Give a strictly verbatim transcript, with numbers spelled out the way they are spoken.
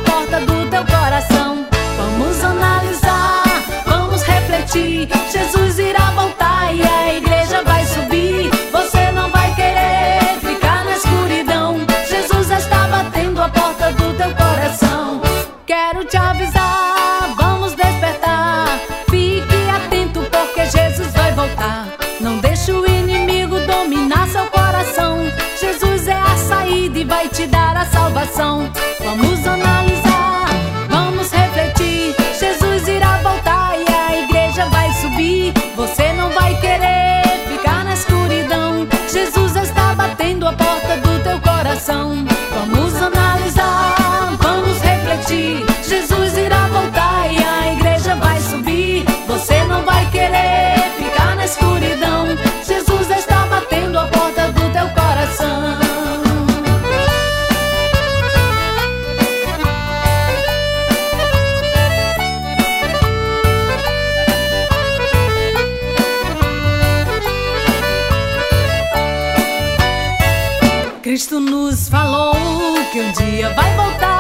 porta do teu coração. Vamos analisar, vamos refletir. Jesus irá voltar e a igreja vai subir. Você não vai querer ficar na escuridão. Jesus está batendo a porta do teu coração. Quero te avisar, vamos despertar. Fique atento porque Jesus vai voltar. Não deixe o inimigo dominar seu coração. Jesus é a saída e vai te dar a salvação. Vamos analisar, vamos refletir. Jesus irá voltar e a igreja vai subir. Você não vai querer ficar na escuridão. Jesus está batendo a porta do teu coração. Vamos analisar, vamos refletir. Jesus irá voltar e a igreja vai subir. Você não vai querer ficar na escuridão. Jesus está batendo a porta do teu coração. Cristo nos falou que um dia vai voltar.